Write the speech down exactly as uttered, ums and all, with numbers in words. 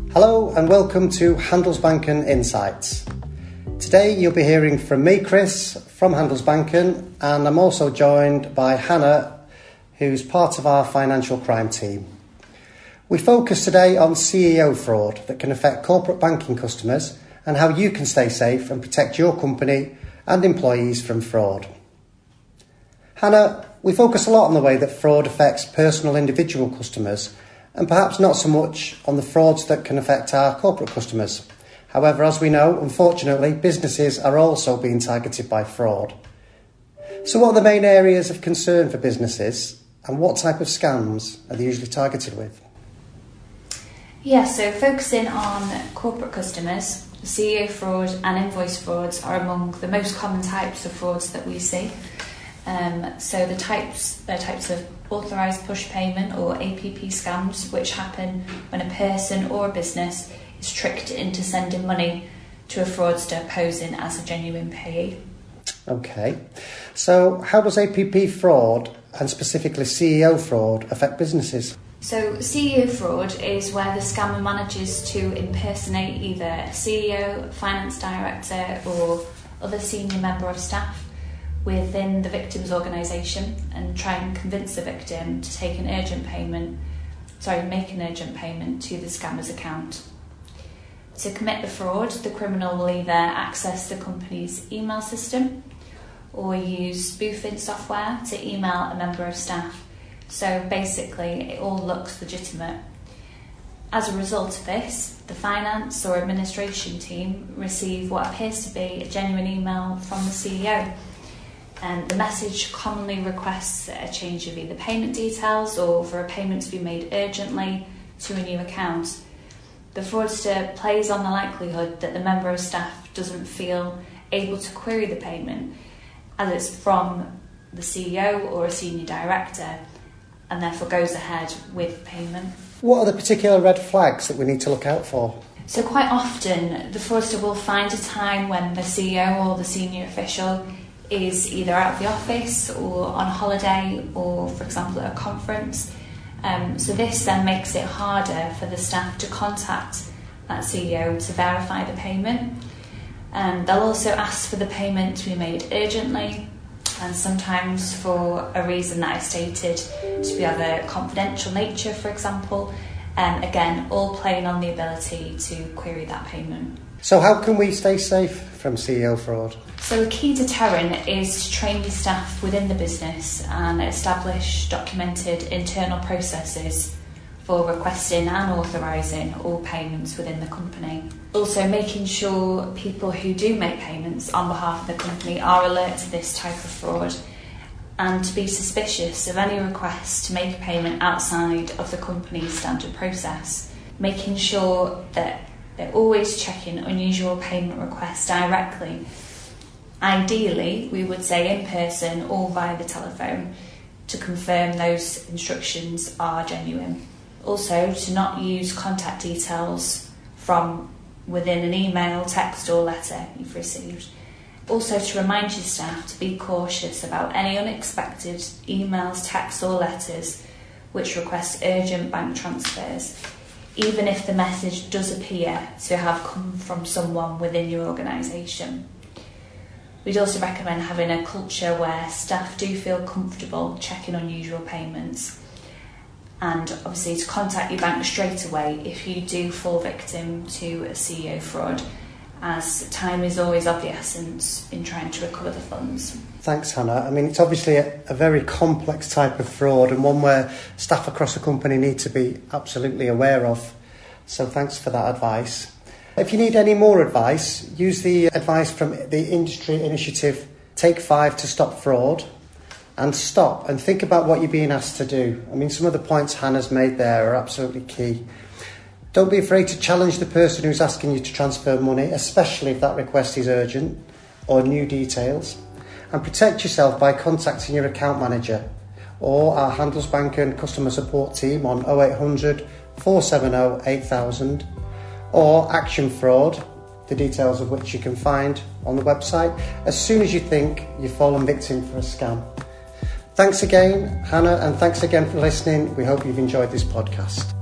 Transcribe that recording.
Hello and welcome to Handelsbanken Insights. Today you'll be hearing from me, Chris, from Handelsbanken, and I'm also joined by Hannah, who's part of our financial crime team. We focus today on C E O fraud that can affect corporate banking customers and how you can stay safe and protect your company and employees from fraud. Hannah, we focus a lot on the way that fraud affects personal individual customers and perhaps not so much on the frauds that can affect our corporate customers. However, as we know, unfortunately, businesses are also being targeted by fraud. So what are the main areas of concern for businesses and what type of scams are they usually targeted with? Yeah, so focusing on corporate customers, C E O fraud and invoice frauds are among the most common types of frauds that we see. Um, so the types, the types of authorised push payment or A P P scams, which happen when a person or a business is tricked into sending money to a fraudster posing as a genuine payee. Okay, so how does A P P fraud and specifically C E O fraud affect businesses? So C E O fraud is where the scammer manages to impersonate either a C E O, finance director or other senior member of staff within the victim's organisation and try and convince the victim to take an urgent payment, sorry, make an urgent payment to the scammer's account. To commit the fraud, the criminal will either access the company's email system or use spoofing software to email a member of staff. So basically, it all looks legitimate. As a result of this, the finance or administration team receive what appears to be a genuine email from the C E O. And the message commonly requests a change of either payment details or for a payment to be made urgently to a new account. The fraudster plays on the likelihood that the member of staff doesn't feel able to query the payment as it's from the C E O or a senior director and therefore goes ahead with payment. What are the particular red flags that we need to look out for? So quite often the fraudster will find a time when the C E O or the senior official is either out of the office or on holiday or, for example, at a conference. Um, so this then makes it harder for the staff to contact that C E O to verify the payment. And they'll also ask for the payment to be made urgently and sometimes for a reason that I stated to be of a confidential nature, for example. And again, all playing on the ability to query that payment. So how can we stay safe from C E O fraud? So a key deterrent is to train your staff within the business and establish documented internal processes for requesting and authorising all payments within the company. Also making sure people who do make payments on behalf of the company are alert to this type of fraud and to be suspicious of any requests to make a payment outside of the company's standard process. Making sure that they're always checking unusual payment requests directly. Ideally, we would say in person or via the telephone to confirm those instructions are genuine. Also, to not use contact details from within an email, text or letter you've received. Also, to remind your staff to be cautious about any unexpected emails, texts or letters which request urgent bank transfers, even if the message does appear to have come from someone within your organisation. We'd also recommend having a culture where staff do feel comfortable checking unusual payments and obviously to contact your bank straight away if you do fall victim to a C E O fraud, as time is always of the essence in trying to recover the funds. Thanks, Hannah. I mean, it's obviously a, a very complex type of fraud and one where staff across the company need to be absolutely aware of. So thanks for that advice. If you need any more advice, use the advice from the industry initiative Take Five to Stop Fraud and stop and think about what you're being asked to do. I mean, some of the points Hannah's made there are absolutely key. Don't be afraid to challenge the person who's asking you to transfer money, especially if that request is urgent or new details. And protect yourself by contacting your account manager or our Handelsbanken customer support team on oh eight hundred, four seven oh, eight thousand or Action Fraud, the details of which you can find on the website, as soon as you think you've fallen victim for a scam. Thanks again, Hannah, and thanks again for listening. We hope you've enjoyed this podcast.